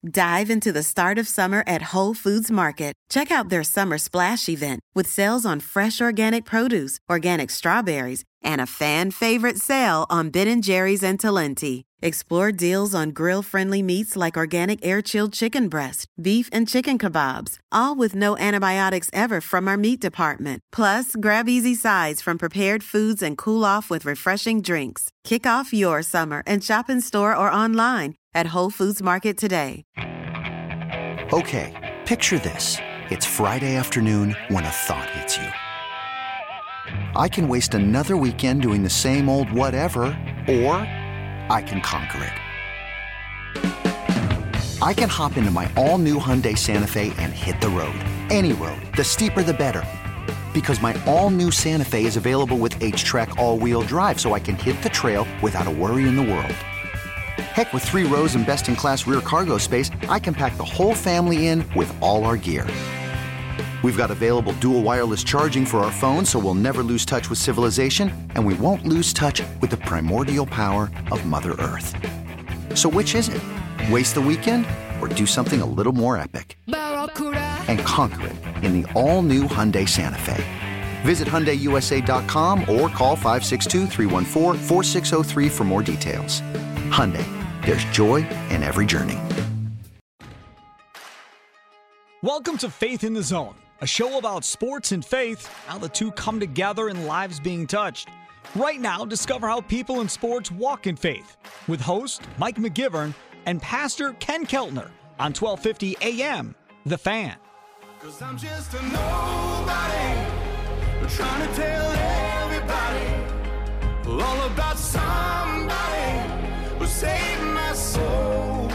Dive into the start of summer at Whole Foods Market. Check out their Summer Splash event with sales on fresh organic produce, organic strawberries, and a fan-favorite sale on Ben & Jerry's and Talenti. Explore deals on grill-friendly meats like organic air-chilled chicken breast, beef and chicken kebabs, all with no antibiotics ever from our meat department. Plus, grab easy sides from prepared foods and cool off with refreshing drinks. Kick off your summer and shop in store or online at Whole Foods Market today. Okay, picture this. It's Friday afternoon when a thought hits you. I can waste another weekend doing the same old whatever, or I can conquer it. I can hop into my all-new Hyundai Santa Fe and hit the road. Any road. The steeper, the better. Because my all-new Santa Fe is available with H-Track all-wheel drive, so I can hit the trail without a worry in the world. Heck, with 3 rows and best-in-class rear cargo space, I can pack the whole family in with all our gear. We've got available dual wireless charging for our phones, so we'll never lose touch with civilization, and we won't lose touch with the primordial power of Mother Earth. So which is it? Waste the weekend or do something a little more epic? And conquer it in the all-new Hyundai Santa Fe. Visit HyundaiUSA.com or call 562-314-4603 for more details. Hyundai, there's joy in every journey. Welcome to Faith in the Zone, a show about sports and faith, how the two come together and lives being touched. Right now, discover how people in sports walk in faith with host Mike McGivern and Pastor Ken Keltner on 1250 AM, The Fan. 'Cause I'm just a nobody, trying to tell everybody all about somebody who saved my soul.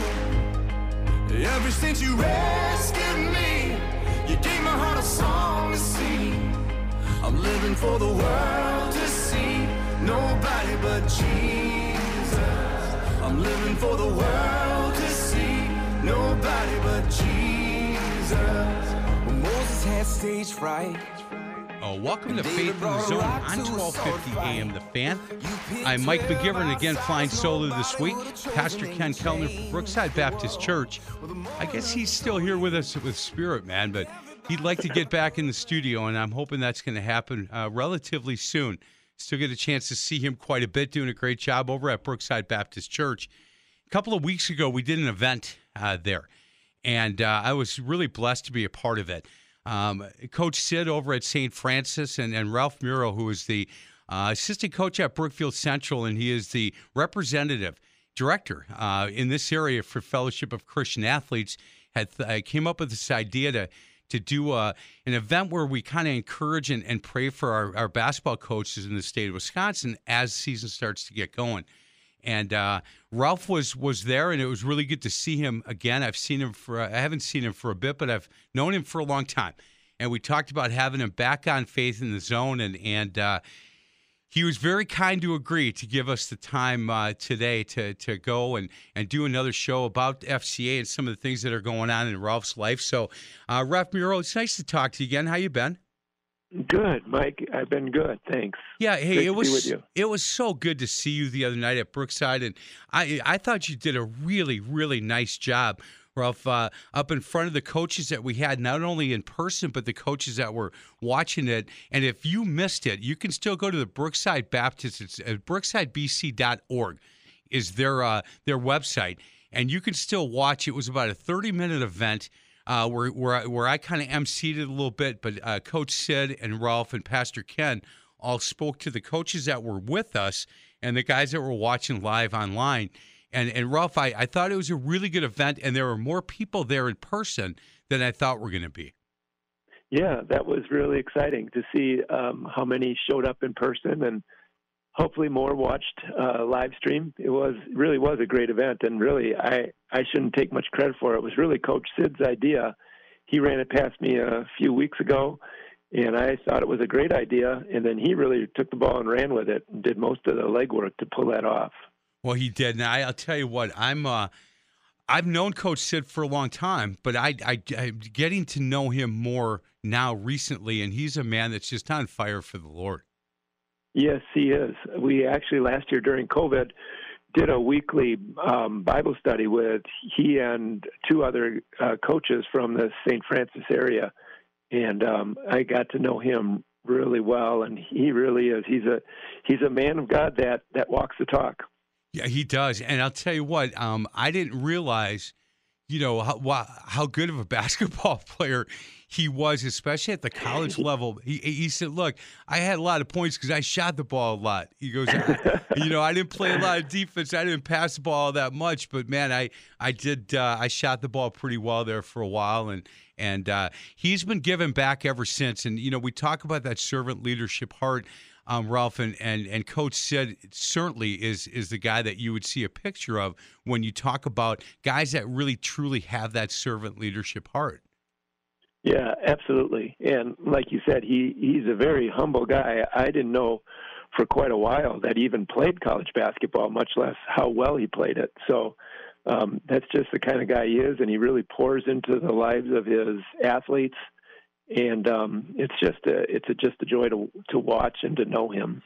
Ever since you rescued me, you gave my heart a song to sing. I'm living for the world to see, nobody but Jesus. I'm living for the world to see, nobody but Jesus. When Moses had stage fright. Oh, welcome to Faith in the Zone on 1250 AM The Fan. I'm Mike McGivern, again flying solo this week. Pastor Ken Keltner from Brookside Baptist Church. I guess he's still here with us with Spirit, man, but he'd like to get back in the studio, and I'm hoping that's going to happen relatively soon. Still get a chance to see him quite a bit, doing a great job over at Brookside Baptist Church. A couple of weeks ago, we did an event there, and I was really blessed to be a part of it. Coach Sid over at St. Francis and Ralph Muro, who is the assistant coach at Brookfield Central, and he is the representative director in this area for Fellowship of Christian Athletes, came up with this idea to do an event where we kind of encourage and pray for our basketball coaches in the state of Wisconsin as season starts to get going. And Ralph was there, and it was really good to see him again. I haven't seen him for a bit, but I've known him for a long time. And we talked about having him back on Faith in the Zone, and he was very kind to agree to give us the time today to go and do another show about FCA and some of the things that are going on in Ralph's life. So, Ralph Muro, it's nice to talk to you again. How you been? Good, Mike. I've been good. Thanks. Yeah, hey, Great to be with you. It was so good to see you the other night at Brookside, and I thought you did a really, really nice job, Ralph, up in front of the coaches that we had, not only in person, but the coaches that were watching it. And if you missed it, you can still go to the Brookside Baptist. It's brooksidebc.org is their website, and you can still watch. It was about a 30-minute event. Where I kind of emceed it a little bit, but Coach Sid and Ralph and Pastor Ken all spoke to the coaches that were with us and the guys that were watching live online. And Ralph, I thought it was a really good event, and there were more people there in person than I thought were going to be. Yeah, that was really exciting to see how many showed up in person, and hopefully more watched live stream. It really was a great event, and really I shouldn't take much credit for it. It was really Coach Sid's idea. He ran it past me a few weeks ago, and I thought it was a great idea, and then he really took the ball and ran with it and did most of the legwork to pull that off. Well, he did, and I'll tell you what, I've known Coach Sid for a long time, but I'm getting to know him more now recently, and he's a man that's just on fire for the Lord. Yes, he is. We actually last year during COVID did a weekly Bible study with he and two other coaches from the St. Francis area, and I got to know him really well, and he really is. He's a man of God that walks the talk. Yeah, he does. And I'll tell you what, I didn't realize, how good of a basketball player he was, especially at the college level. He said, look, I had a lot of points because I shot the ball a lot. He goes, I didn't play a lot of defense. I didn't pass the ball that much, but man, I did. I shot the ball pretty well there for a while, and he's been giving back ever since. And we talk about that servant leadership heart, Ralph, and Coach Sid certainly is the guy that you would see a picture of when you talk about guys that really truly have that servant leadership heart. Yeah, absolutely. And like you said, he's a very humble guy. I didn't know for quite a while that he even played college basketball, much less how well he played it. So that's just the kind of guy he is, and he really pours into the lives of his athletes. And it's just a joy to watch and to know him.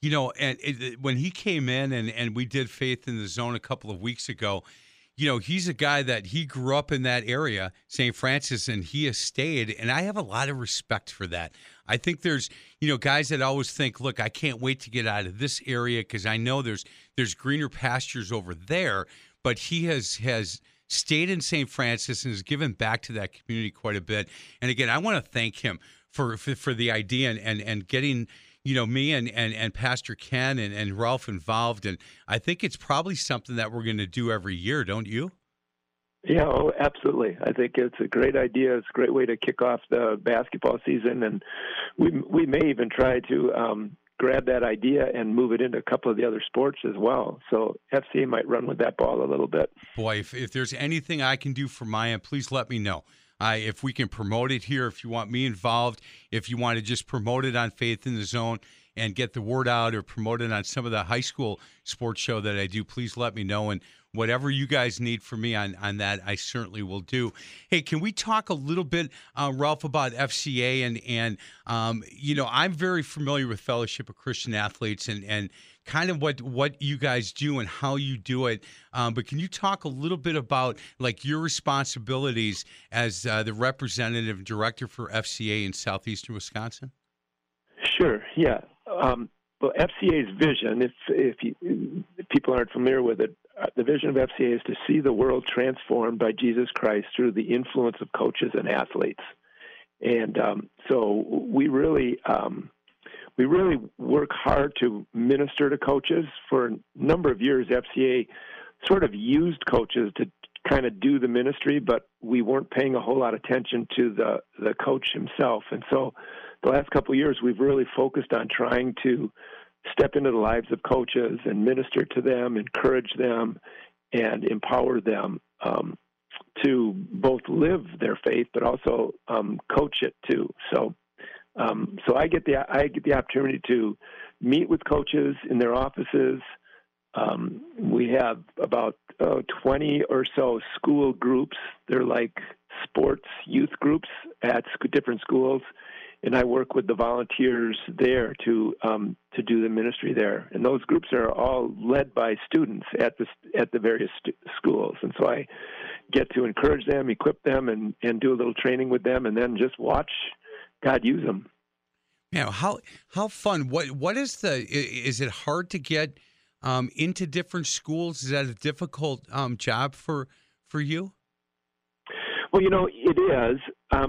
When he came in and we did Faith in the Zone a couple of weeks ago, he's a guy that he grew up in that area, St. Francis, and he has stayed. And I have a lot of respect for that. I think there's, guys that always think, look, I can't wait to get out of this area because I know there's greener pastures over there. But he has stayed in St. Francis and has given back to that community quite a bit. And again, I want to thank him for the idea and getting me and Pastor Ken and Ralph involved. And I think it's probably something that we're going to do every year, don't you? Yeah, absolutely. I think it's a great idea. It's a great way to kick off the basketball season. And we may even try to grab that idea and move it into a couple of the other sports as well. So FCA might run with that ball a little bit. Boy, if there's anything I can do from my end, please let me know. If we can promote it here, if you want me involved, if you want to just promote it on Faith in the Zone and get the word out or promote it on some of the high school sports show that I do, please let me know. And whatever you guys need from me on that, I certainly will do. Hey, can we talk a little bit, Ralph, about FCA? And I'm very familiar with Fellowship of Christian Athletes and kind of what you guys do and how you do it. But can you talk a little bit about like your responsibilities as the representative director for FCA in southeastern Wisconsin? Sure. Yeah. Well, FCA's vision, if people aren't familiar with it, the vision of FCA is to see the world transformed by Jesus Christ through the influence of coaches and athletes. And so we really work hard to minister to coaches. For a number of years, FCA sort of used coaches to kind of do the ministry, but we weren't paying a whole lot of attention to the coach himself. And so the last couple of years, we've really focused on trying to step into the lives of coaches and minister to them, encourage them, and empower them to both live their faith, but also coach it too. So I get the opportunity to meet with coaches in their offices. We have about 20 or so school groups. They're like sports youth groups at different schools. And I work with the volunteers there to do the ministry there. And those groups are all led by students at the various schools. And so I get to encourage them, equip them, and do a little training with them, and then just watch God use them. Yeah, how fun? What is is it hard to get into different schools? Is that a difficult job for you? Well, it is.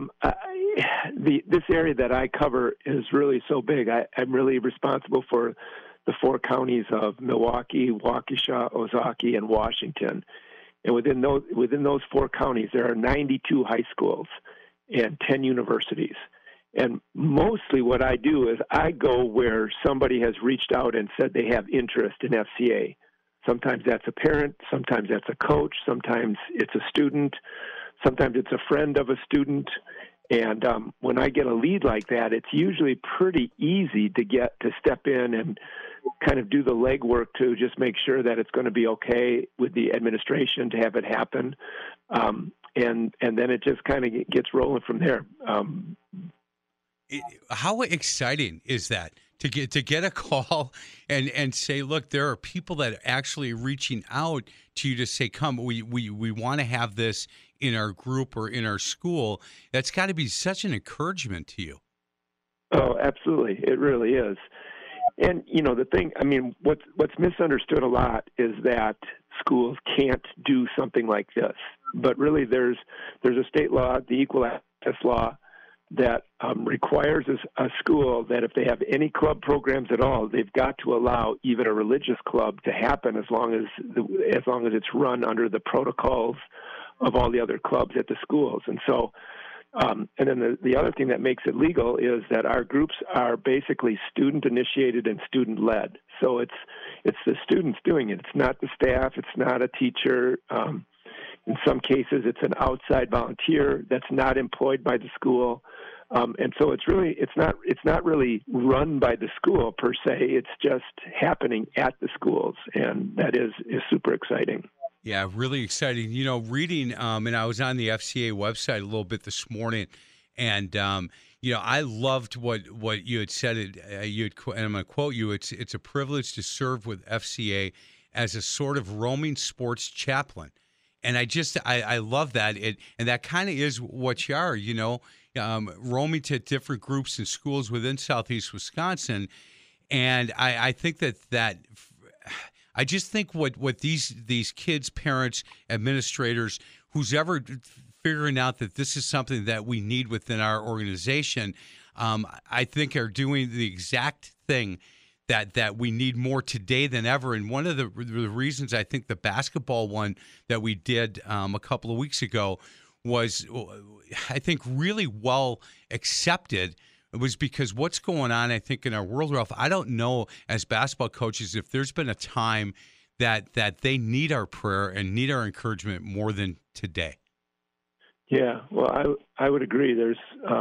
This area that I cover is really so big. I'm really responsible for the 4 counties of Milwaukee, Waukesha, Ozaukee, and Washington. And within those 4 counties, there are 92 high schools and 10 universities. And mostly what I do is I go where somebody has reached out and said they have interest in FCA. Sometimes that's a parent, sometimes that's a coach, sometimes it's a student, sometimes it's a friend of a student. And when I get a lead like that, it's usually pretty easy to step in and kind of do the legwork to just make sure that it's going to be okay with the administration to have it happen. And then it just kind of gets rolling from there. How exciting is that to get a call and say, look, there are people that are actually reaching out to you to say, come, we want to have this in our group or in our school. That's got to be such an encouragement to you. Oh, absolutely. It really is. And, the thing, what's misunderstood a lot is that schools can't do something like this. But really there's a state law, the Equal Access Law, that requires a school that if they have any club programs at all, they've got to allow even a religious club to happen as long as it's run under the protocols of all the other clubs at the schools. And so, and then the other thing that makes it legal is that our groups are basically student initiated and student led. So it's the students doing it. It's not the staff. It's not a teacher. In some cases, it's an outside volunteer that's not employed by the school, and so it's not really run by the school per se. It's just happening at the schools, and that is super exciting. Yeah, really exciting. Reading, and I was on the FCA website a little bit this morning, and I loved what you had said. And I'm going to quote you. It's a privilege to serve with FCA as a sort of roaming sports chaplain. And I love that. And that kind of is what you are, roaming to different groups and schools within Southeast Wisconsin. And I think that I just think what these kids, parents, administrators, who's ever figuring out that this is something that we need within our organization, I think are doing the exact thing that we need more today than ever. And one of the reasons I think the basketball one that we did a couple of weeks ago was, I think, really well accepted. It was because what's going on, I think, in our world, Ralph, I don't know as basketball coaches if there's been a time that they need our prayer and need our encouragement more than today. Yeah, well, I would agree. There's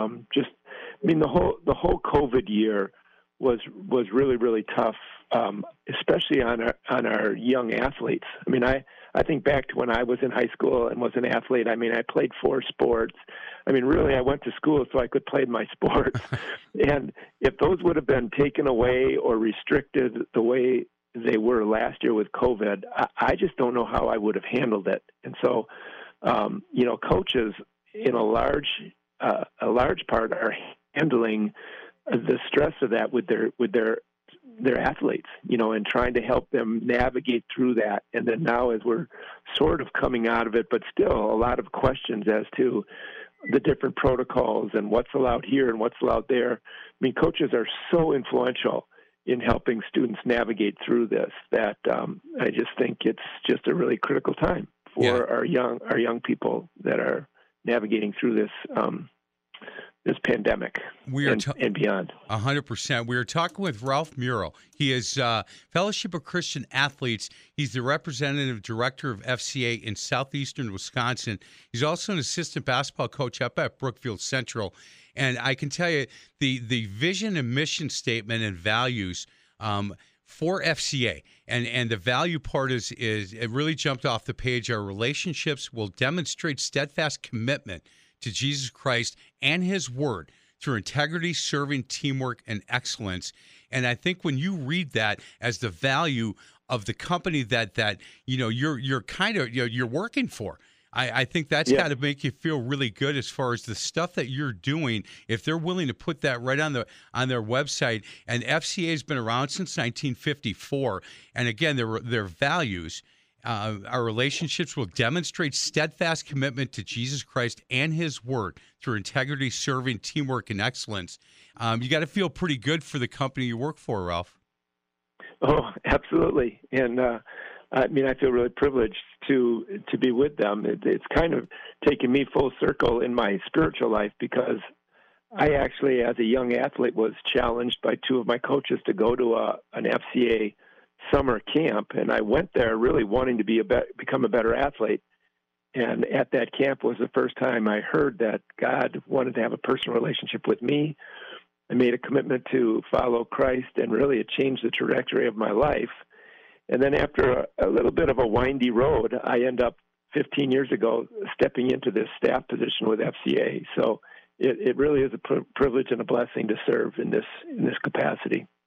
the whole COVID year was really, really tough, especially on our young athletes. I think back to when I was in high school and was an athlete. I played 4 sports. Really, I went to school so I could play my sports. And if those would have been taken away or restricted the way they were last year with COVID, I just don't know how I would have handled it. And so, coaches in a large part are handling the stress of that with their athletes, and trying to help them navigate through that. And then now, as we're sort of coming out of it, but still a lot of questions as to the different protocols and what's allowed here and what's allowed there. Coaches are so influential in helping students navigate through this that I just think it's just a really critical time for our young people that are navigating through this pandemic and beyond. 100%. We are talking with Ralph Muro. He is Fellowship of Christian Athletes. He's the representative director of FCA in southeastern Wisconsin. He's also an assistant basketball coach up at Brookfield Central. And I can tell you the vision and mission statement and values for FCA. And the value part is it really jumped off the page. Our relationships will demonstrate steadfast commitment to Jesus Christ and his word through integrity, serving, teamwork, and excellence. And I think when you read that as the value of the company that you're kind of you're working for, I think that's got to make you feel really good as far as the stuff that you're doing. If they're willing to put that right on their website, and FCA has been around since 1954, and again, their values. Our relationships will demonstrate steadfast commitment to Jesus Christ and his word through integrity, serving, teamwork, and excellence. You got to feel pretty good for the company you work for, Ralph. Oh, absolutely. And I feel really privileged to be with them. It's kind of taken me full circle in my spiritual life, because I actually, as a young athlete, was challenged by 2 of my coaches to go to an FCA summer camp, and I went there really wanting to become a better athlete. And at that camp was the first time I heard that God wanted to have a personal relationship with me. I made a commitment to follow Christ, and really it changed the trajectory of my life. And then after a little bit of a windy road, I end up 15 years ago stepping into this staff position with FCA. So it really is a privilege and a blessing to serve in this capacity.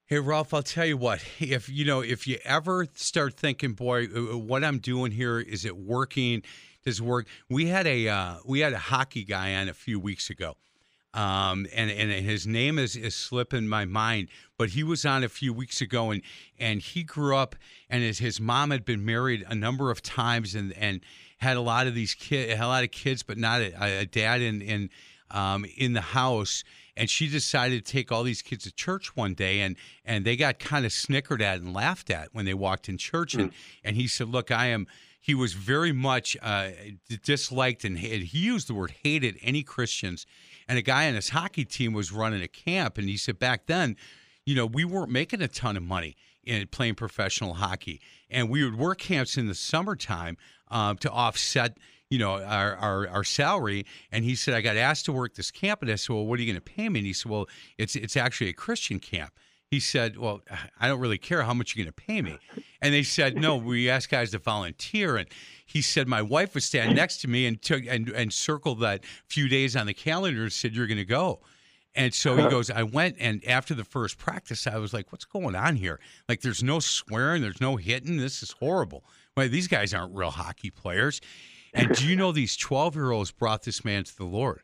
Hey, Ralph, I'll tell you what, if you ever start thinking, boy, what I'm doing here, is it working? Does it work? We had a hockey guy on a few weeks ago. And his name is slipping my mind, but he was on a few weeks ago, and he grew up, and his mom had been married a number of times, and had a lot of kids, but not a dad in the house. And she decided to take all these kids to church one day, and they got kind of snickered at and laughed at when they walked in church. And he said, look, he was very much disliked, and he used the word hated any Christians. And a guy on his hockey team was running a camp, and he said back then, we weren't making a ton of money in playing professional hockey, and we would work camps in the summertime to offset our salary. And he said, I got asked to work this camp, and I said, well, what are you going to pay me? And he said, well, it's actually a Christian camp. He said, well, I don't really care how much you're going to pay me. And they said, no, we asked guys to volunteer. And he said, my wife would stand next to me and circled that few days on the calendar and said, you're going to go. And so he goes, I went, and after the first practice, I was like, what's going on here? Like, there's no swearing, there's no hitting. This is horrible. Well, these guys aren't real hockey players. And do you know these 12-year-olds brought this man to the Lord?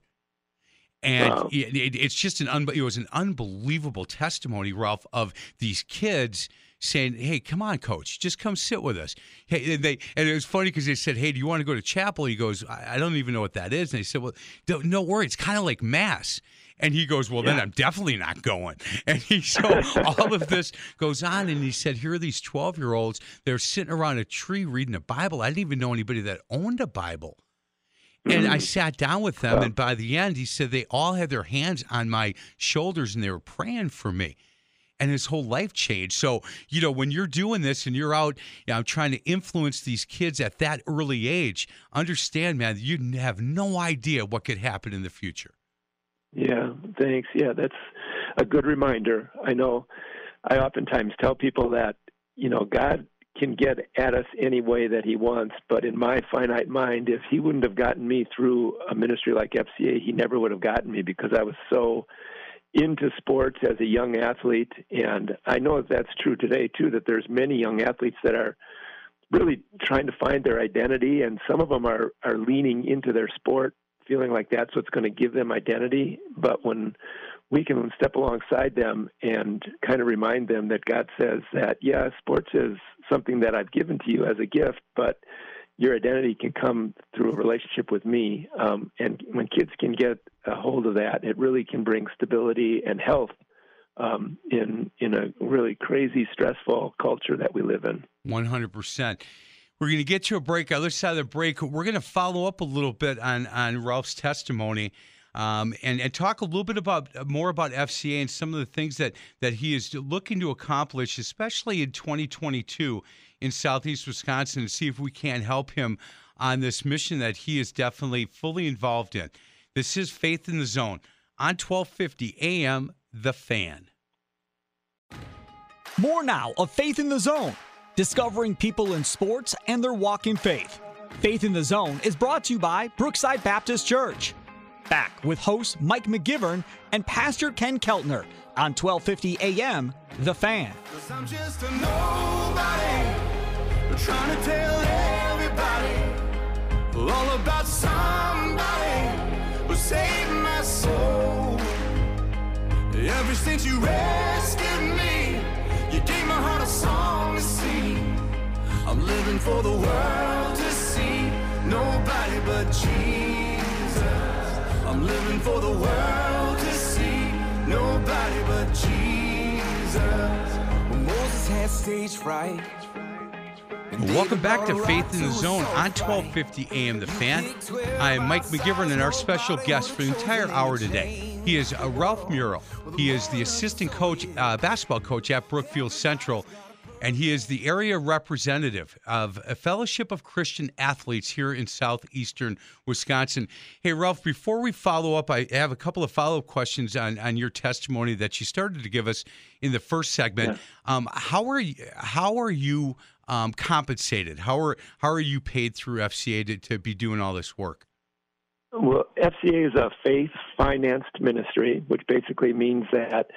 And wow. It's just it was an unbelievable testimony, Ralph, of these kids saying, hey, come on, coach, just come sit with us. Hey, and it was funny because they said, hey, do you want to go to chapel? He goes, I don't even know what that is. And they said, well, don't worry, it's kind of like mass. And he goes, well, then I'm definitely not going. And so all of this goes on, and he said, here are these 12-year-olds. They're sitting around a tree reading a Bible. I didn't even know anybody that owned a Bible. And I sat down with them, and by the end, he said they all had their hands on my shoulders, and they were praying for me. And his whole life changed. So, when you're doing this and you're out trying to influence these kids at that early age, understand, man, you have no idea what could happen in the future. Yeah, thanks. Yeah, that's a good reminder. I know I oftentimes tell people that, God can get at us any way that he wants, but in my finite mind, if he wouldn't have gotten me through a ministry like FCA, he never would have gotten me, because I was so into sports as a young athlete. And I know that's true today, too, that there's many young athletes that are really trying to find their identity, and some of them are leaning into their sport, feeling like that's what's going to give them identity. But when we can step alongside them and kind of remind them that God says that, yeah, sports is something that I've given to you as a gift, but your identity can come through a relationship with me. And when kids can get a hold of that, it really can bring stability and health in a really crazy, stressful culture that we live in. 100%. We're going to get to a break. Other side of the break, we're going to follow up a little bit on Ralph's testimony and talk a little bit more about FCA and some of the things that he is looking to accomplish, especially in 2022 in Southeast Wisconsin, and see if we can help him on this mission that he is definitely fully involved in. This is Faith in the Zone on 1250 AM, The Fan. More now of Faith in the Zone, discovering people in sports and their walk in faith. Faith in the Zone is brought to you by Brookside Baptist Church. Back with host Mike McGivern and Pastor Ken Keltner on 1250 AM, The Fan. 'Cause I'm just a nobody, trying to tell everybody all about somebody who saved my soul. Ever since you rescued me, you gave my heart a song to sing. I'm living for the world to see, nobody but Jesus. I'm living for the world to see, nobody but Jesus. When Moses had stage fright. Welcome back to Faith in the Zone on 1250 AM, The Fan. I'm Mike McGivern, and our special guest for the entire hour today, he is Ralph Muro. He is the assistant coach, basketball coach at Brookfield Central, and he is the area representative of a Fellowship of Christian Athletes here in southeastern Wisconsin. Hey, Ralph, before we follow up, I have a couple of follow-up questions on your testimony that you started to give us in the first segment. Yeah. How are you compensated? How are you paid through FCA to be doing all this work? Well, FCA is a faith-financed ministry, which basically means that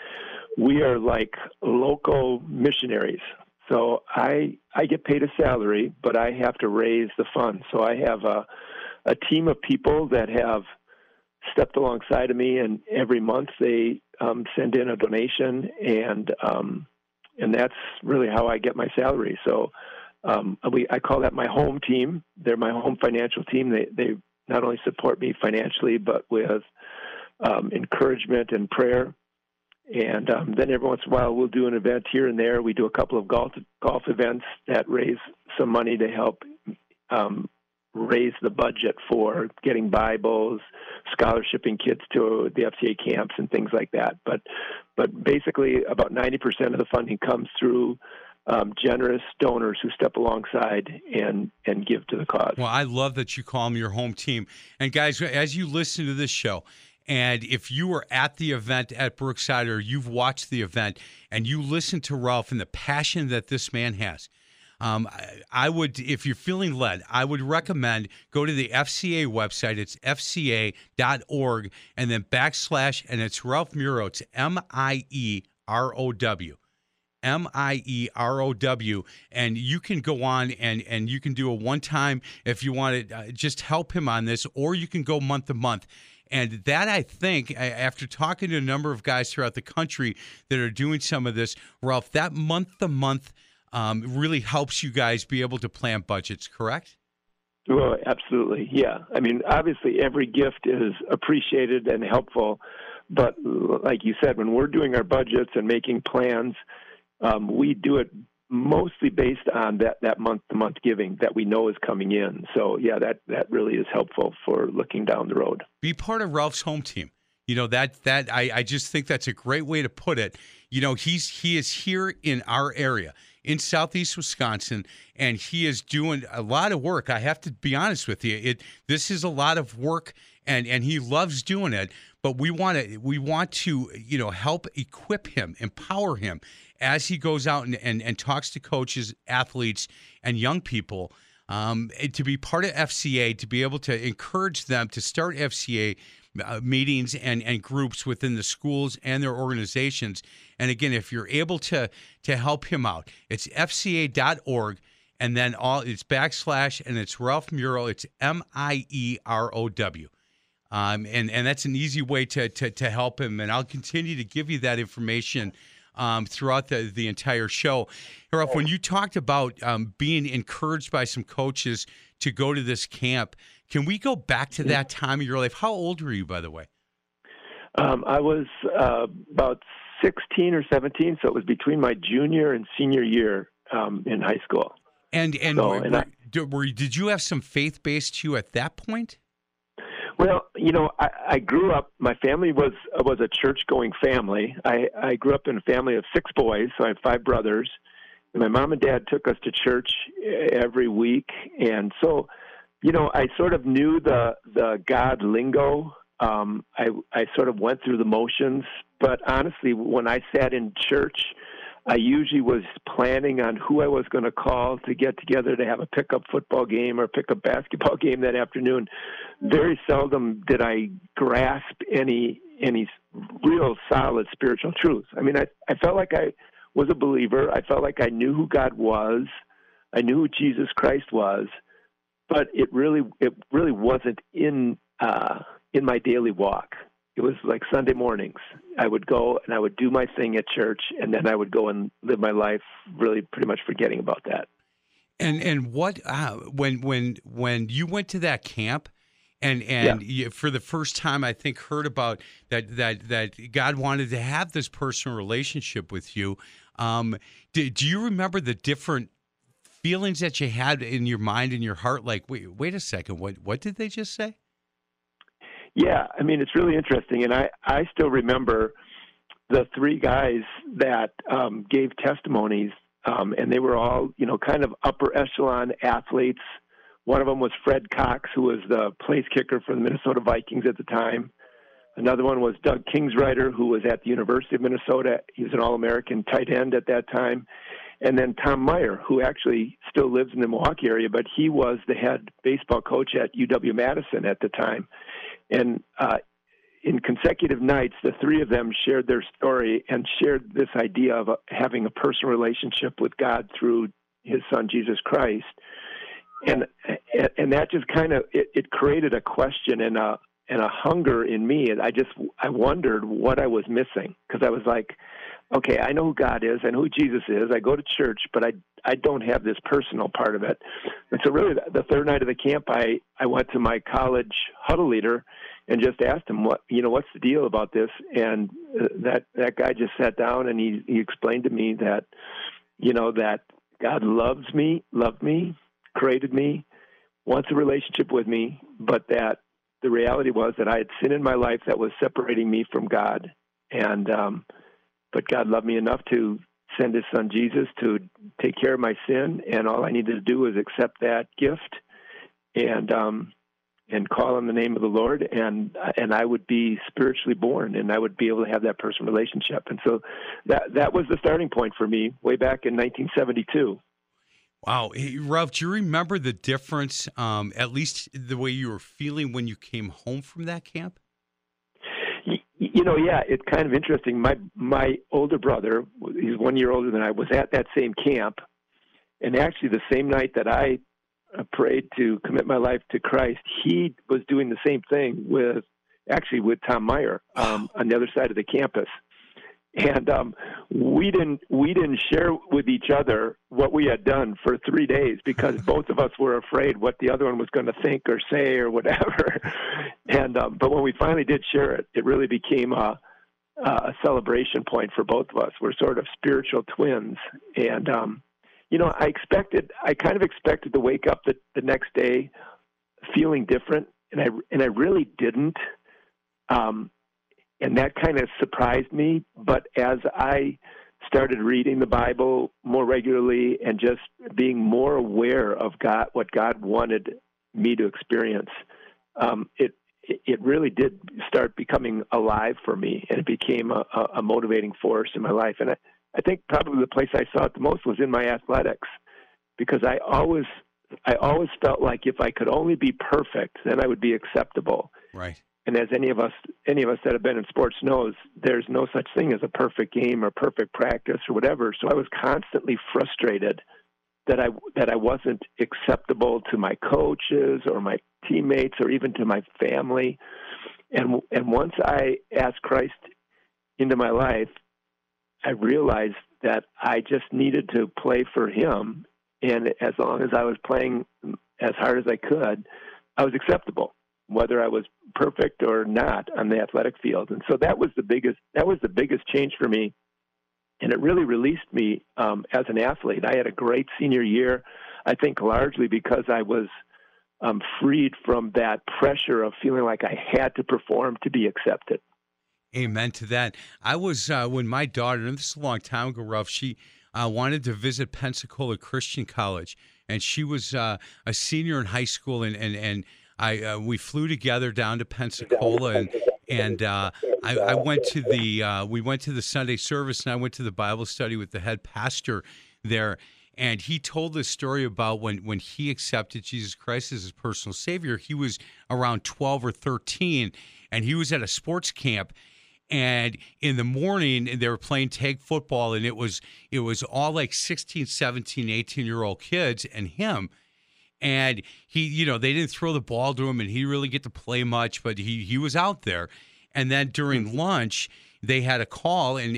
we are like local missionaries. So I get paid a salary, but I have to raise the funds. So I have a team of people that have stepped alongside of me, and every month they send in a donation, and that's really how I get my salary. So I call that my home team. They're my home financial team. They not only support me financially, but with encouragement and prayer. And then every once in a while, we'll do an event here and there. We do a couple of golf events that raise some money to help raise the budget for getting Bibles, scholarshiping kids to the FCA camps, and things like that. But basically, about 90% of the funding comes through generous donors who step alongside and give to the cause. Well, I love that you call them your home team. And guys, as you listen to this show, and if you were at the event at Brookside or you've watched the event and you listen to Ralph and the passion that this man has, I would, if you're feeling led, I would recommend go to the FCA website. It's fca.org and then / and it's Ralph Mierow. It's Mierow. Mierow, and you can go on and you can do a one-time if you want to just help him on this, or you can go month to month. And that, I think, after talking to a number of guys throughout the country that are doing some of this, Ralph, that month-to-month really helps you guys be able to plan budgets, correct? Well, absolutely, yeah. I mean, obviously, every gift is appreciated and helpful, but like you said, when we're doing our budgets and making plans, we do it mostly based on that month-to-month giving that we know is coming in. So, yeah, that really is helpful for looking down the road. Be part of Ralph's home team. You know, I just think that's a great way to put it. You know, he is here in our area, in Southeast Wisconsin, and he is doing a lot of work. I have to be honest with you. This is a lot of work, and he loves doing it. But we want to help equip him, empower him as he goes out and talks to coaches, athletes, and young people to be part of FCA, to be able to encourage them to start FCA meetings and groups within the schools and their organizations. And again, if you're able to help him out, it's fca.org, and then it's / and it's Ralph Mierow. It's Mierow. And that's an easy way to help him. And I'll continue to give you that information throughout the entire show. Ralph, when you talked about being encouraged by some coaches to go to this camp, can we go back to that time of your life? How old were you, by the way? I was about 16 or 17, so it was between my junior and senior year in high school. And did you have some faith base to you at that point? Well, you know, I grew up, my family was a church-going family. I grew up in a family of 6 boys, so I had 5 brothers. And my mom and dad took us to church every week. And so, you know, I sort of knew the God lingo. I sort of went through the motions. But honestly, when I sat in church, I usually was planning on who I was going to call to get together to have a pickup football game or pickup basketball game that afternoon. Very seldom did I grasp any real solid spiritual truth. I mean, I felt like I was a believer. I felt like I knew who God was. I knew who Jesus Christ was, but it really wasn't in my daily walk. It was like Sunday mornings. I would go and I would do my thing at church, and then I would go and live my life really pretty much forgetting about that. And what when you went to that camp and you, for the first time, I think, heard about that God wanted to have this personal relationship with you, do you remember the different feelings that you had in your mind and your heart? Like, wait a second, what did they just say? Yeah, I mean, it's really interesting, and I still remember the 3 guys that gave testimonies, and they were all, you know, kind of upper echelon athletes. One of them was Fred Cox, who was the place kicker for the Minnesota Vikings at the time. Another one was Doug Kingsrider, who was at the University of Minnesota. He was an All-American tight end at that time. And then Tom Meyer, who actually still lives in the Milwaukee area, but he was the head baseball coach at UW-Madison at the time. And in consecutive nights, the three of them shared their story and shared this idea of having a personal relationship with God through his son, Jesus Christ. And that just kind of, it created a question and a hunger in me. And I wondered what I was missing, because I was like, okay, I know who God is and who Jesus is. I go to church, but I don't have this personal part of it. And so really the third night of the camp, I went to my college huddle leader and just asked him, what's the deal about this? And that guy just sat down and he explained to me that, that God loved me, created me, wants a relationship with me, but that the reality was that I had sin in my life that was separating me from God. And, but God loved me enough to send his son Jesus to take care of my sin. And all I needed to do was accept that gift and call on the name of the Lord, and I would be spiritually born, and I would be able to have that personal relationship. And so that was the starting point for me way back in 1972. Wow. Hey, Rev, do you remember the difference, at least the way you were feeling when you came home from that camp? Yeah, it's kind of interesting. My older brother, he's 1 year older than I, was at that same camp, and actually the same night that I prayed to commit my life to Christ, he was doing the same thing with Tom Meyer on the other side of the campus. And we didn't share with each other what we had done for 3 days, because both of us were afraid what the other one was going to think or say or whatever. And but when we finally did share it, it really became a celebration point for both of us. We're sort of spiritual twins. And I kind of expected to wake up the next day feeling different, and I really didn't. And that kind of surprised me. But as I started reading the Bible more regularly and just being more aware of God, what God wanted me to experience, it really did start becoming alive for me, and it became a motivating force in my life. And I think probably the place I saw it the most was in my athletics, because I always felt like if I could only be perfect, then I would be acceptable. Right. And as any of us that have been in sports knows, there's no such thing as a perfect game or perfect practice or whatever. So I was constantly frustrated that I wasn't acceptable to my coaches or my teammates or even to my family. And once I asked Christ into my life, I realized that I just needed to play for him. And as long as I was playing as hard as I could, I was acceptable, whether I was perfect or not on the athletic field. And so that was the biggest change for me. And it really released me as an athlete. I had a great senior year, I think largely because I was freed from that pressure of feeling like I had to perform to be accepted. Amen to that. I was, when my daughter, and this is a long time ago, Ralph, she wanted to visit Pensacola Christian College, and she was a senior in high school, and we flew together down to Pensacola, and I went to we went to the Sunday service, and I went to the Bible study with the head pastor there, and he told this story about when he accepted Jesus Christ as his personal Savior. He was around 12 or 13, and he was at a sports camp. And in the morning, they were playing tag football, and it was all like 16, 17, 18-year-old kids and him. And he, they didn't throw the ball to him, and he didn't really get to play much, but he was out there. And then during lunch, they had a call, and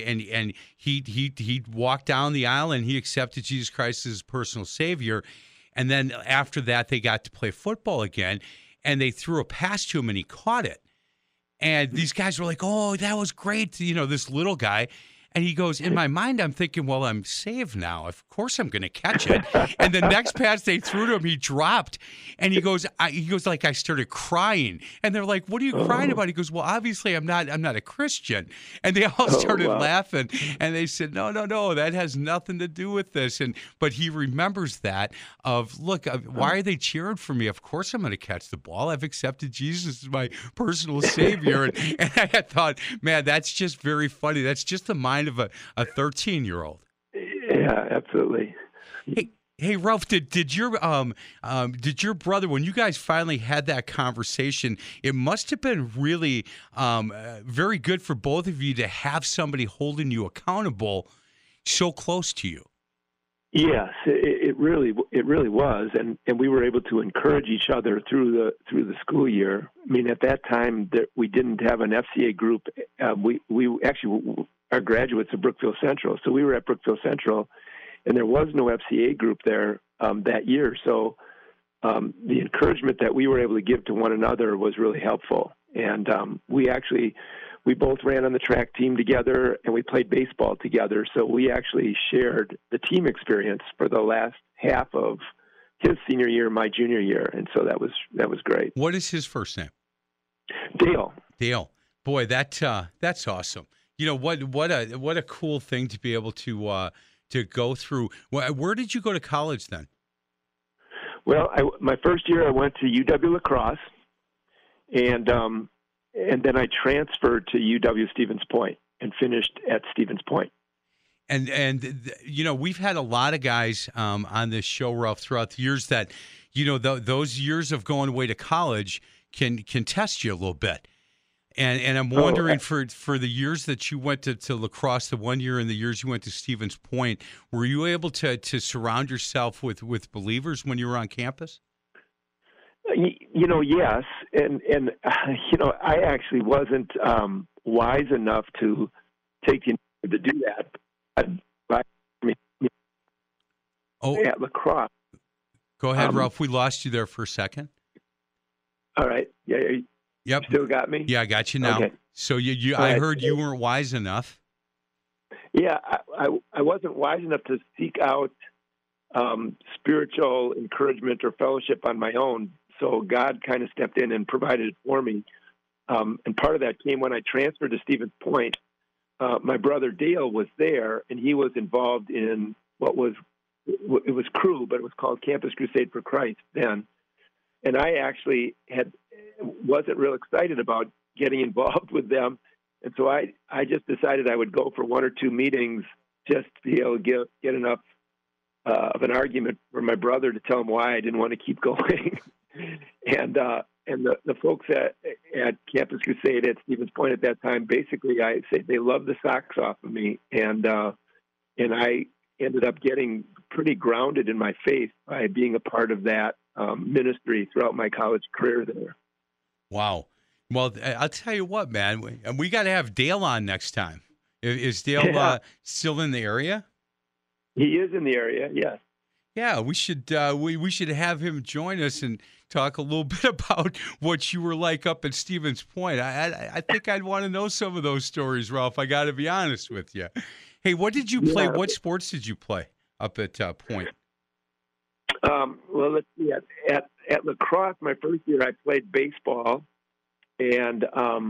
he walked down the aisle, and he accepted Jesus Christ as his personal Savior. And then after that, they got to play football again, and they threw a pass to him, and he caught it. And these guys were like, oh, that was great, this little guy. And he goes, in my mind, I'm thinking, well, I'm saved now. Of course I'm going to catch it. And the next pass they threw to him, he dropped. And he goes, like, I started crying. And they're like, what are you crying about? He goes, well, obviously I'm not a Christian. And they all started laughing. And they said, no, that has nothing to do with this. But he remembers that of, look, why are they cheering for me? Of course I'm going to catch the ball. I've accepted Jesus as my personal Savior. And I had thought, man, that's just very funny. That's just the mind of a 13-year-old. Yeah, absolutely. Hey Ralph, did your brother, when you guys finally had that conversation, it must have been really very good for both of you to have somebody holding you accountable so close to you. Yes, it really was, and we were able to encourage each other through the school year. I mean, at that time we didn't have an FCA group. We actually, our graduates of Brookfield Central, so we were at Brookfield Central, and there was no FCA group there that year. So the encouragement that we were able to give to one another was really helpful. And we both ran on the track team together, and we played baseball together. So we actually shared the team experience for the last half of his senior year, my junior year, and so that was great. What is his first name? Dale. Dale. Boy, that's awesome. You know what a cool thing to be able to go through. Where did you go to college then? Well, my first year I went to UW La Crosse, and then I transferred to UW Stevens Point and finished at Stevens Point. And you know, we've had a lot of guys on this show, Ralph, throughout the years that, you know, those years of going away to college can test you a little bit. And I'm wondering for the years that you went to La Crosse, the 1 year and the years you went to Stevens Point, were you able to surround yourself with believers when you were on campus? You know, yes, and you know, I actually wasn't wise enough to take the initiative to do that. At La Crosse. Go ahead, Ralph. We lost you there for a second. All right. Yeah. Yep. Still got me? Yeah, I got you now. Okay. So I heard you weren't wise enough. Yeah, I wasn't wise enough to seek out spiritual encouragement or fellowship on my own. So God kind of stepped in and provided it for me. And part of that came when I transferred to Stevens Point. My brother Dale was there, and he was involved in it was Cru, but it was called Campus Crusade for Christ then. And I actually wasn't real excited about getting involved with them. And so I just decided I would go for one or two meetings just to be able to get enough of an argument for my brother to tell him why I didn't want to keep going. And the folks at Campus Crusade at Stevens Point at that time, basically, I say they loved the socks off of me, and I ended up getting pretty grounded in my faith by being a part of that ministry throughout my college career there. Wow. Well, I'll tell you what, man, we got to have Dale on next time. Is Dale still in the area? He is in the area, yes. Yeah, we should have him join us and talk a little bit about what you were like up at Stevens Point. I think I'd want to know some of those stories, Ralph. I got to be honest with you. Hey, what did you play? What sports did you play up at Point? Well, let's see. At La Crosse, my first year, I played baseball, and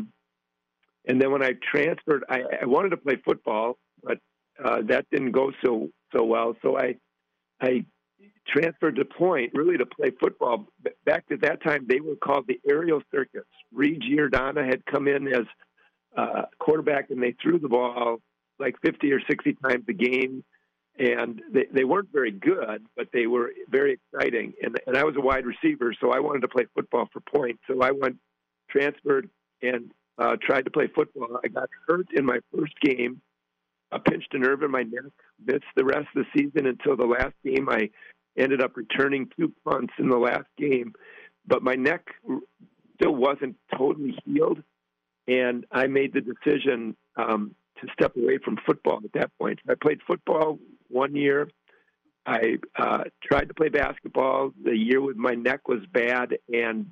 then when I transferred, I wanted to play football, but that didn't go so well. So I transferred to Point really to play football. Back at that time, they were called the Aerial Circus. Reed Giordana had come in as quarterback, and they threw the ball like 50 or 60 times a game. And they weren't very good, but they were very exciting. And I was a wide receiver, so I wanted to play football for Point. So I transferred, and tried to play football. I got hurt in my first game. I pinched a nerve in my neck, missed the rest of the season until the last game. I ended up returning 2 punts in the last game, but my neck still wasn't totally healed, and I made the decision to step away from football at that point. I played football 1 year. I tried to play basketball. The year with my neck was bad and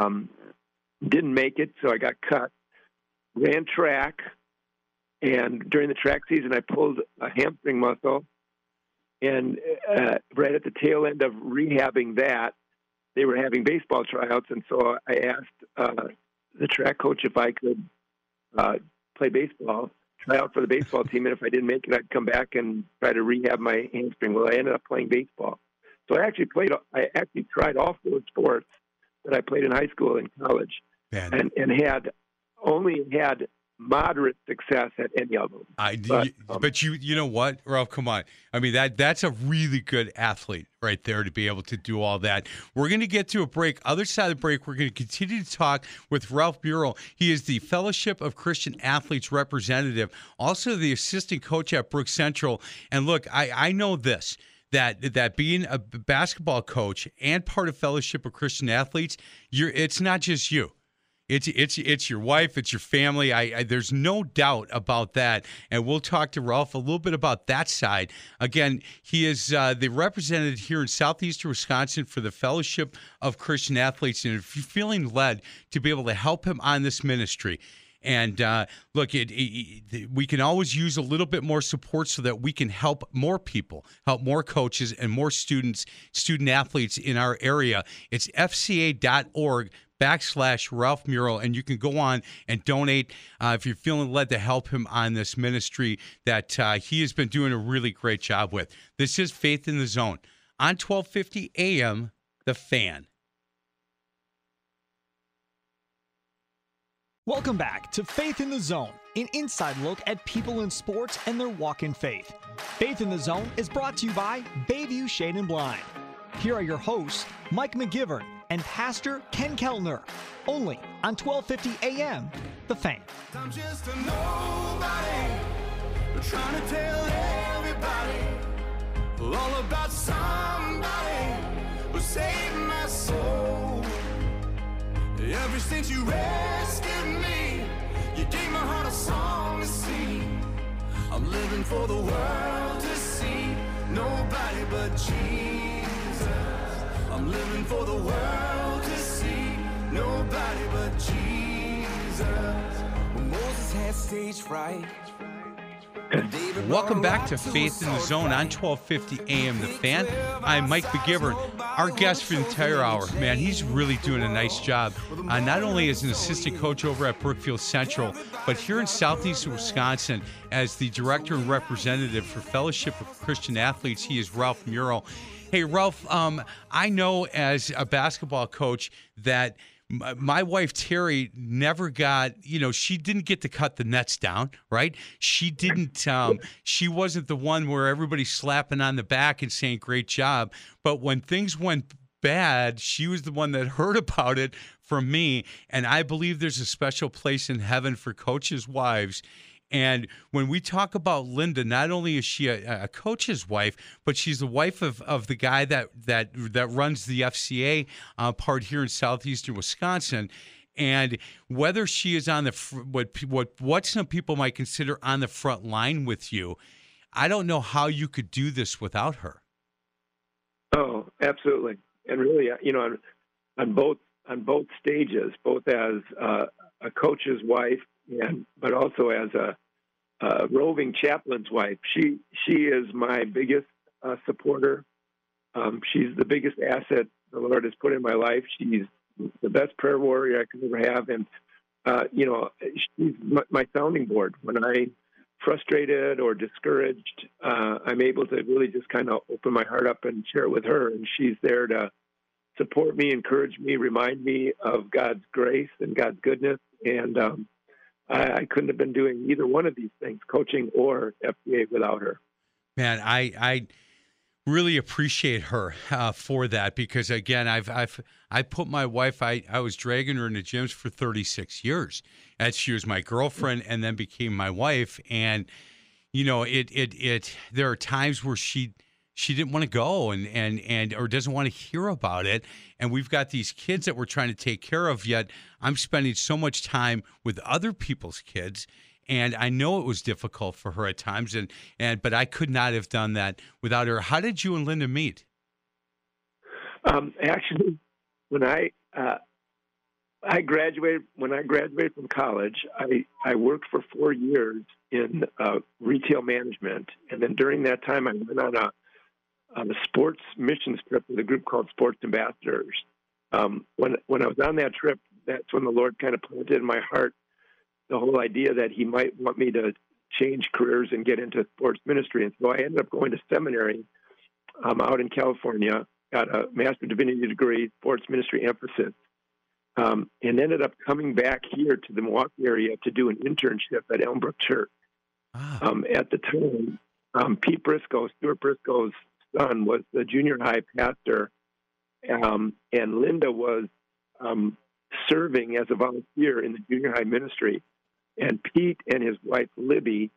didn't make it, so I got cut. Ran track, and during the track season, I pulled a hamstring muscle. And right at the tail end of rehabbing that, they were having baseball tryouts, and so I asked the track coach if I could play baseball, try out for the baseball team, and if I didn't make it, I'd come back and try to rehab my hamstring. Well, I ended up playing baseball. So I actually tried all 4 sports that I played in high school and college, and only had moderate success at any of them. But you know what, Ralph? Come on. I mean, that's a really good athlete right there to be able to do all that. We're going to get to a break. Other side of the break, we're going to continue to talk with Ralph Murrell. He is the Fellowship of Christian Athletes representative, also the assistant coach at Brook Central. And look, I know this. That being a basketball coach and part of Fellowship of Christian Athletes, it's not just you. It's your wife, it's your family. There's no doubt about that. And we'll talk to Ralph a little bit about that side. Again, he is the representative here in southeastern Wisconsin for the Fellowship of Christian Athletes. And if you're feeling led to be able to help him on this ministry, and look, we can always use a little bit more support so that we can help more people, help more coaches and more student athletes in our area. It's fca.org/Ralph Murrell, and you can go on and donate if you're feeling led to help him on this ministry that he has been doing a really great job with. This is Faith in the Zone on 1250 AM, The Fan. Welcome back to Faith in the Zone, an inside look at people in sports and their walk in faith. Faith in the Zone is brought to you by Bayview Shade and Blind. Here are your hosts, Mike McGivern and Pastor Ken Keltner, only on 1250 AM, The Fan. I'm just a nobody, trying to tell everybody all about somebody who saved my soul. Ever since you rescued me, you gave my heart a song to sing. I'm living for the world to see, nobody but Jesus. I'm living for the world to see, nobody but Jesus. When Moses had stage fright. Welcome back to Faith in the Zone on 1250 AM, The Fan. I'm Mike McGivern. Our guest for the entire hour, man, he's really doing a nice job. Not only as an assistant coach over at Brookfield Central, but here in southeastern Wisconsin as the director and representative for Fellowship of Christian Athletes. He is Ralph Murrell. Hey, Ralph, I know as a basketball coach that my wife, Terry, never got, she didn't get to cut the nets down, right? She didn't, she wasn't the one where everybody's slapping on the back and saying, great job. But when things went bad, she was the one that heard about it from me. And I believe there's a special place in heaven for coaches' wives. And when we talk about Linda, not only is she a coach's wife, but she's the wife of the guy that runs the FCA part here in southeastern Wisconsin. And whether she is on what some people might consider on the front line with you, I don't know how you could do this without her. Oh, absolutely, and really, on both stages, both as a coach's wife. But also as a roving chaplain's wife, she is my biggest supporter. She's the biggest asset the Lord has put in my life. She's the best prayer warrior I could ever have, and she's my sounding board. When I'm frustrated or discouraged, I'm able to really just kind of open my heart up and share it with her, and she's there to support me, encourage me, remind me of God's grace and God's goodness, and I couldn't have been doing either one of these things, coaching or FCA, without her. Man, I really appreciate her for that because, again, I put my wife, I was dragging her into gyms for 36 years. As she was my girlfriend and then became my wife. And, there are times where she didn't want to go and or doesn't want to hear about it. And we've got these kids that we're trying to take care of, yet I'm spending so much time with other people's kids. And I know it was difficult for her at times, but I could not have done that without her. How did you and Linda meet? Actually, when I graduated from college, I worked for 4 years in retail management, and then during that time, I went on a sports missions trip with a group called Sports Ambassadors. When I was on that trip, that's when the Lord kind of planted in my heart the whole idea that He might want me to change careers and get into sports ministry. And so I ended up going to seminary out in California, got a Master of Divinity degree, sports ministry emphasis. and ended up coming back here to the Milwaukee area to do an internship at Elmbrook Church. At the time, Pete Briscoe, Stuart Briscoe's son, was the junior high pastor, and Linda was serving as a volunteer in the junior high ministry. And Pete and his wife, Libby,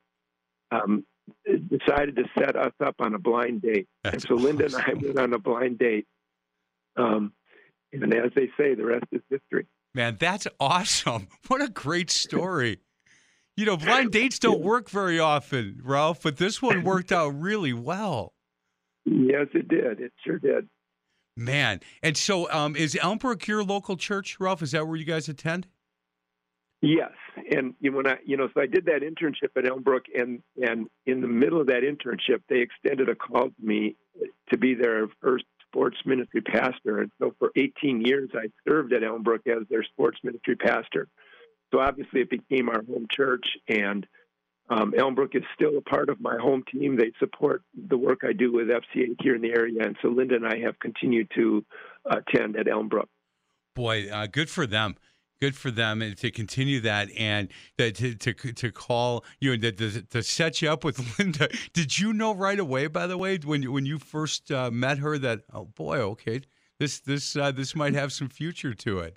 decided to set us up on a blind date. And so Linda and I went on a blind date. And as they say, the rest is history. Man, that's awesome. What a great story. You know, blind dates don't work very often, Ralph, but this one worked out really well. Yes, it did. It sure did. Man. And so is Elmbrook your local church, Ralph? Is that where you guys attend? Yes. And so I did that internship at Elmbrook, and in the middle of that internship, they extended a call to me to be their first sports ministry pastor. And so for 18 years, I served at Elmbrook as their sports ministry pastor. So obviously it became our home church, and Elmbrook is still a part of my home team. They support the work I do with FCA here in the area, and so Linda and I have continued to attend at Elmbrook. Boy, good for them. Good for them, and to continue that, and to call you and to set you up with Linda. Did you know right away, by the way, when you first met her, that okay, this might have some future to it?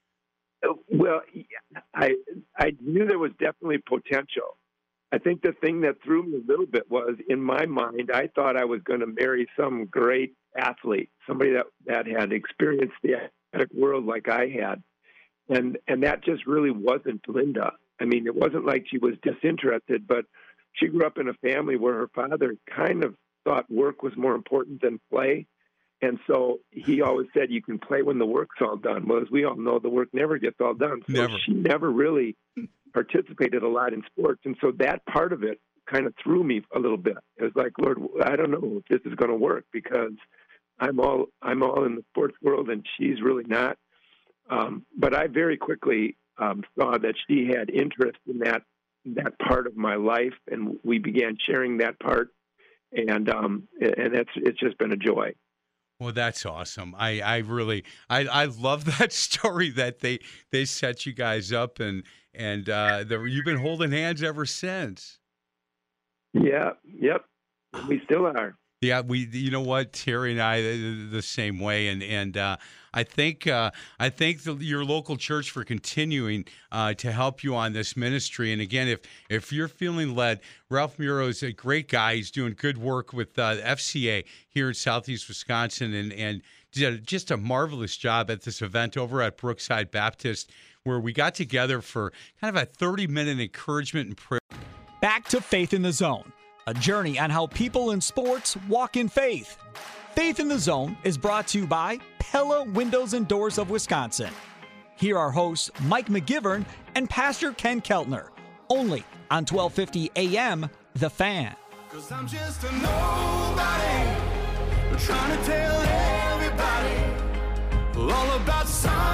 Well, I knew there was definitely potential. I think the thing that threw me a little bit was, in my mind, I thought I was going to marry some great athlete, somebody that had experienced the athletic world like I had. And that just really wasn't Linda. I mean, it wasn't like she was disinterested, but she grew up in a family where her father kind of thought work was more important than play. And so he always said, you can play when the work's all done. Well, as we all know, the work never gets all done. So she never really participated a lot in sports. And so that part of it kind of threw me a little bit. It was like, Lord, I don't know if this is going to work, because I'm all in the sports world and she's really not. But I very quickly saw that she had interest in that part of my life, and we began sharing that part, and it's just been a joy. Well, that's awesome. I really love that story that they set you guys up, and you've been holding hands ever since. Yeah, yep, we still are. Yeah, you know what, Terry and I the same way, and I thank your local church for continuing to help you on this ministry. And again, if you're feeling led, Ralph Muro is a great guy. He's doing good work with FCA here in Southeast Wisconsin, and did just a marvelous job at this event over at Brookside Baptist, where we got together for kind of a 30-minute encouragement and prayer. Back to Faith in the Zone, a journey on how people in sports walk in faith. Faith in the Zone is brought to you by Pella Windows and Doors of Wisconsin. Here are hosts Mike McGivern and Pastor Ken Keltner, only on 1250 AM, The Fan. 'Cause I'm just a nobody, trying to tell everybody all about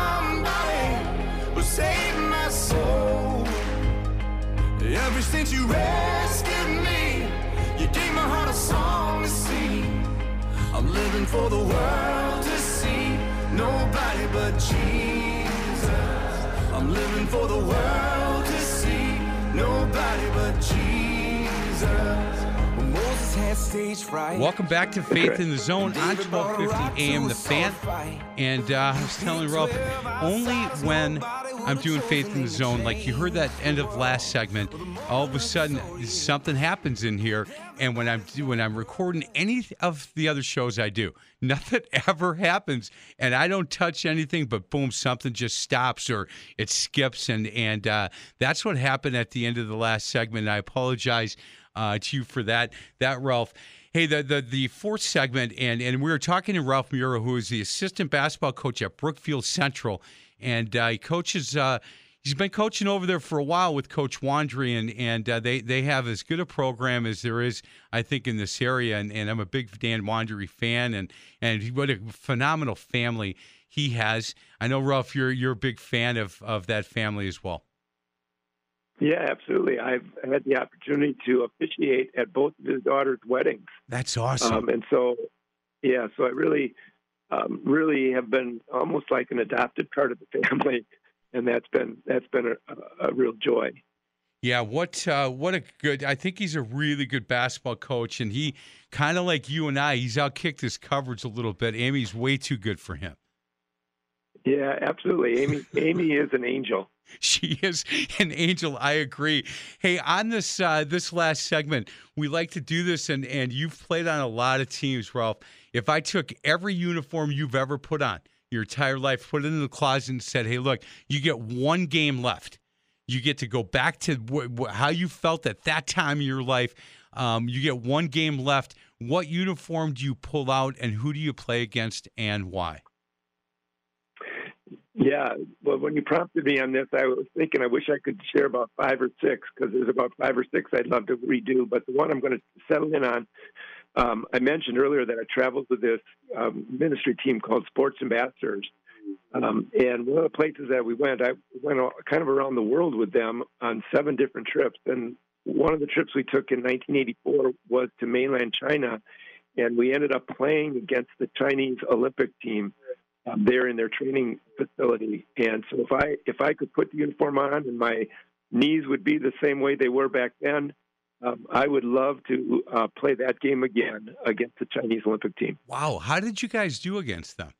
somebody who saved my soul. Ever since you rescued me, you gave my heart a song to sing. I'm living for the world to see, nobody but Jesus. I'm living for the world to see, nobody but Jesus. When Moses had stage fright. Welcome back to Faith in the Zone on 1250 AM The Fan. And I was telling Ralph, only when I'm doing Faith in the Zone, like you heard that end of last segment, all of a sudden something happens in here. And when I'm recording any of the other shows I do, nothing ever happens, and I don't touch anything, but boom, something just stops or it skips, and that's what happened at the end of the last segment. And I apologize to you for that, Ralph. Hey, the fourth segment, and we were talking to Ralph Muro, who is the assistant basketball coach at Brookfield Central, and he coaches. He's been coaching over there for a while with Coach Wandry, and they have as good a program as there is, I think, in this area. And I'm a big Dan Wandry fan, and what a phenomenal family he has. I know, Ralph, you're a big fan of that family as well. Yeah, absolutely. I've had the opportunity to officiate at both of his daughters' weddings. That's awesome. And so, yeah, so I really really have been almost like an adopted part of the family, and that's been a real joy. Yeah, what a good. I think he's a really good basketball coach, and he kind of like you and I. He's outkicked his coverage a little bit. Amy's way too good for him. Yeah, absolutely. Amy is an angel. She is an angel. I agree. Hey, on this this last segment, we like to do this, and you've played on a lot of teams, Ralph. If I took every uniform you've ever put on your entire life, put it in the closet, and said, "Hey, look, you get one game left. You get to go back to how you felt at that time in your life. You get one game left. What uniform do you pull out, and who do you play against, and why?" Yeah, well, when you prompted me on this, I was thinking I wish I could share about 5 or 6, because there's about 5 or 6 I'd love to redo. But the one I'm going to settle in on, I mentioned earlier that I traveled with this ministry team called Sports Ambassadors. And one of the places that we went, I went kind of around the world with them on 7 different trips. And one of the trips we took in 1984 was to mainland China, and we ended up playing against the Chinese Olympic team there in their training facility. And so if I could put the uniform on and my knees would be the same way they were back then, I would love to play that game again against the Chinese Olympic team. Wow. How did you guys do against them?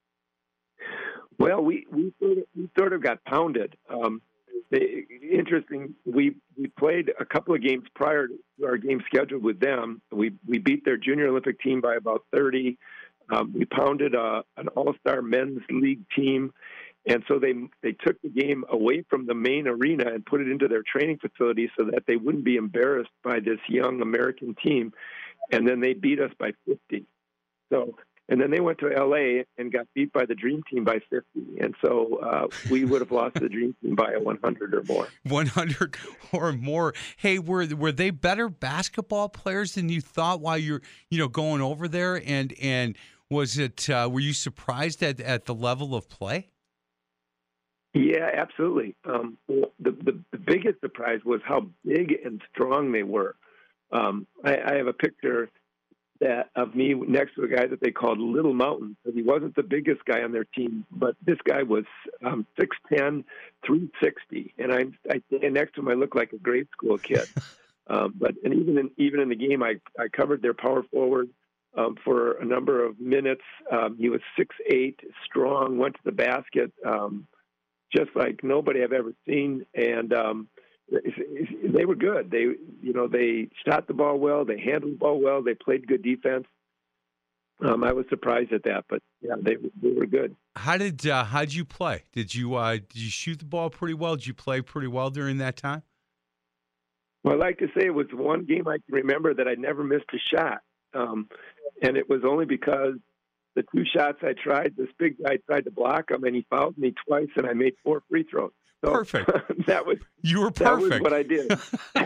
Well, we sort of got pounded. Interesting. We played a couple of games prior to our game scheduled with them. We beat their junior Olympic team by about 30. We pounded an all-star men's league team, and so they took the game away from the main arena and put it into their training facility so that they wouldn't be embarrassed by this young American team. And then they beat us by 50. And then they went to L.A. and got beat by the Dream Team by 50. And so we would have lost the Dream Team by 100 or more. 100 or more. Hey, were they better basketball players than you thought while you're going over there? And was it were you surprised at the level of play? Yeah, absolutely. The biggest surprise was how big and strong they were. I have a picture of me next to a guy that they called Little Mountain. He wasn't the biggest guy on their team, but this guy was 6'10", 360, and I stand next to him. I look like a grade school kid. But even in the game, I covered their power forward for a number of minutes. He was 6'8", strong, went to the basket just like nobody I've ever seen, and they were good. They shot the ball well. They handled the ball well. They played good defense. I was surprised at that, but yeah, they were good. How did you play? Did you shoot the ball pretty well? Did you play pretty well during that time? Well, I like to say it was one game I can remember that I never missed a shot, and it was only because the 2 shots I tried, this big guy tried to block them, and he fouled me twice, and I made 4 free throws. So perfect. You were perfect. That was what I did.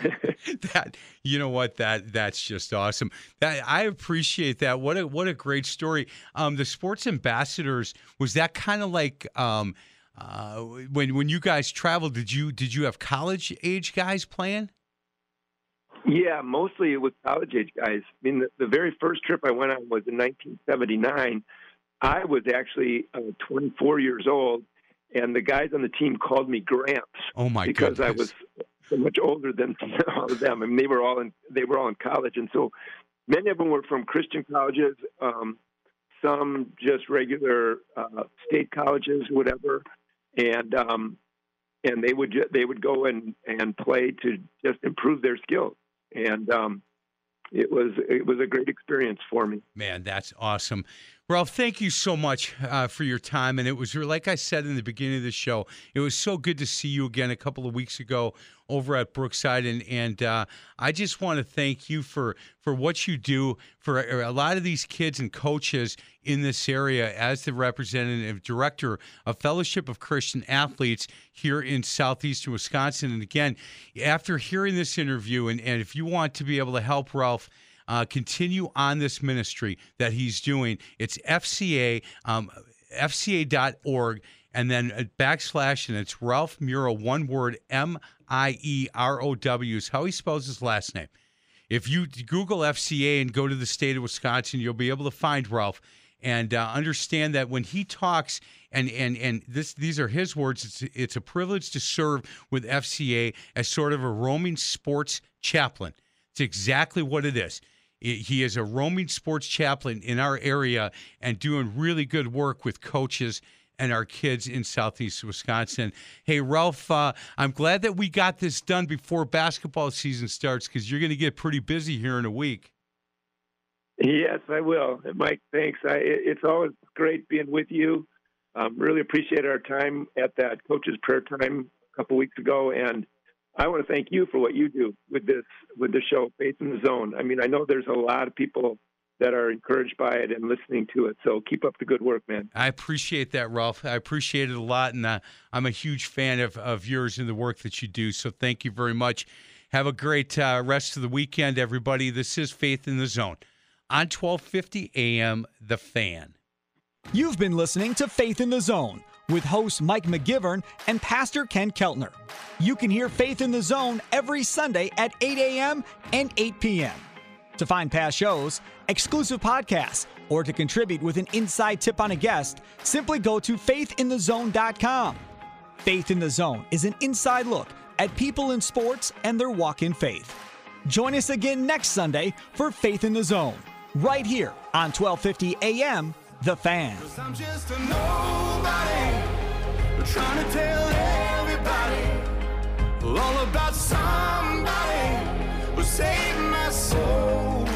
That's just awesome. I appreciate that. What a great story. The Sports Ambassadors, was that kind of like when you guys traveled? Did you have college age guys playing? Yeah, mostly it was college age guys. I mean, the very first trip I went on was in 1979. I was actually 24 years old, and the guys on the team called me Gramps. Oh my because goodness. I was so much older than all of them. I mean, they were all in college, and so many of them were from Christian colleges, some just regular state colleges, whatever, and they would go and play to just improve their skills, and it was a great experience for me. Man, that's awesome. Ralph, thank you so much for your time. And it was, like I said in the beginning of the show, it was so good to see you again a couple of weeks ago over at Brookside. And I just want to thank you for what you do for a lot of these kids and coaches in this area as the representative director of Fellowship of Christian Athletes here in southeastern Wisconsin. And again, after hearing this interview, and if you want to be able to help Ralph continue on this ministry that he's doing, it's FCA, FCA.org, and then /, and it's Ralph Mierow, one word, Mierow is how he spells his last name. If you Google FCA and go to the state of Wisconsin, you'll be able to find Ralph. And understand that when he talks, and these are his words, it's a privilege to serve with FCA as sort of a roaming sports chaplain. It's exactly what it is. He is a roaming sports chaplain in our area and doing really good work with coaches and our kids in Southeast Wisconsin. Hey, Ralph, I'm glad that we got this done before basketball season starts, because you're going to get pretty busy here in a week. Yes, I will. Mike, thanks. It's always great being with you. Really appreciate our time at that Coach's Prayer Time a couple weeks ago, and I want to thank you for what you do with the show, Faith in the Zone. I mean, I know there's a lot of people that are encouraged by it and listening to it, so keep up the good work, man. I appreciate that, Ralph. I appreciate it a lot, and I'm a huge fan of yours and the work that you do, so thank you very much. Have a great rest of the weekend, everybody. This is Faith in the Zone on 1250 AM, The Fan. You've been listening to Faith in the Zone with host Mike McGivern and Pastor Ken Keltner. You can hear Faith in the Zone every Sunday at 8 a.m. and 8 p.m. To find past shows, exclusive podcasts, or to contribute with an inside tip on a guest, simply go to faithinthezone.com. Faith in the Zone is an inside look at people in sports and their walk in faith. Join us again next Sunday for Faith in the Zone, right here on 1250 AM, The Fan. I'm just a nobody, trying to tell everybody all about somebody who saved my soul.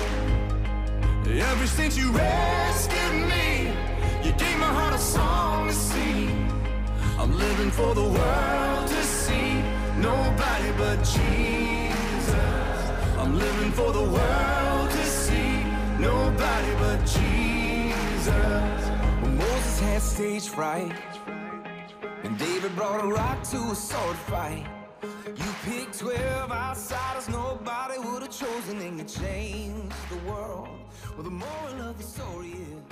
Ever since you rescued me, you gave my heart a song to sing. I'm living for the world to see, nobody but Jesus. I'm living for the world to see, nobody but Jesus. When Moses had stage fright, and David brought a rock to a sword fight, you picked 12 outsiders nobody would have chosen, and you changed the world. Well, the moral of the story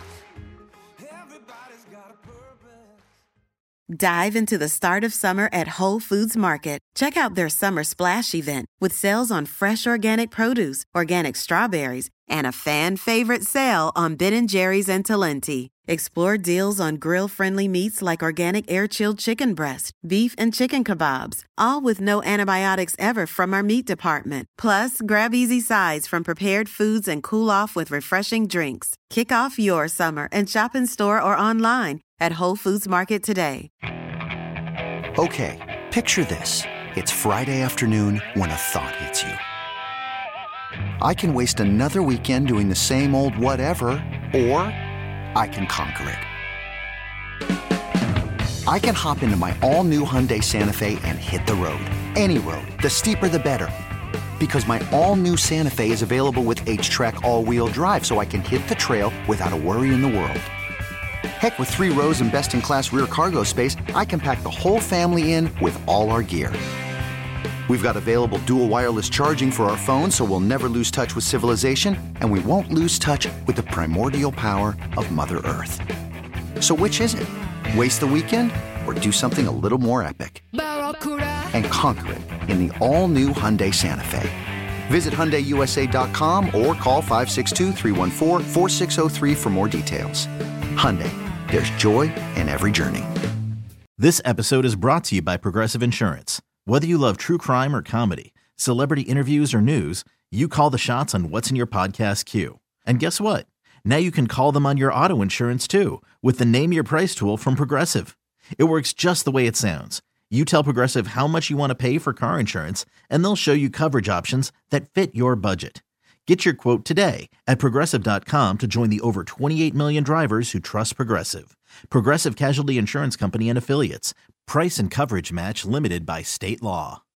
is everybody's got a purpose. Dive into the start of summer at Whole Foods Market. Check out their Summer Splash event with sales on fresh organic produce, organic strawberries, and a fan-favorite sale on Ben & Jerry's and Talenti. Explore deals on grill-friendly meats like organic air-chilled chicken breast, beef and chicken kebabs, all with no antibiotics ever from our meat department. Plus, grab easy sides from prepared foods and cool off with refreshing drinks. Kick off your summer and shop in store or online at Whole Foods Market today. Okay, picture this. It's Friday afternoon when a thought hits you. I can waste another weekend doing the same old whatever, or I can conquer it. I can hop into my all-new Hyundai Santa Fe and hit the road. Any road. The steeper, the better. Because my all-new Santa Fe is available with H-Track all-wheel drive, so I can hit the trail without a worry in the world. Heck, with 3 rows and best-in-class rear cargo space, I can pack the whole family in with all our gear. We've got available dual wireless charging for our phones, so we'll never lose touch with civilization, and we won't lose touch with the primordial power of Mother Earth. So which is it? Waste the weekend or do something a little more epic? And conquer it in the all-new Hyundai Santa Fe. Visit HyundaiUSA.com or call 562-314-4603 for more details. Hyundai, there's joy in every journey. This episode is brought to you by Progressive Insurance. Whether you love true crime or comedy, celebrity interviews or news, you call the shots on what's in your podcast queue. And guess what? Now you can call them on your auto insurance too with the Name Your Price tool from Progressive. It works just the way it sounds. You tell Progressive how much you want to pay for car insurance, and they'll show you coverage options that fit your budget. Get your quote today at Progressive.com to join the over 28 million drivers who trust Progressive. Progressive Casualty Insurance Company and Affiliates. Price and coverage match limited by state law.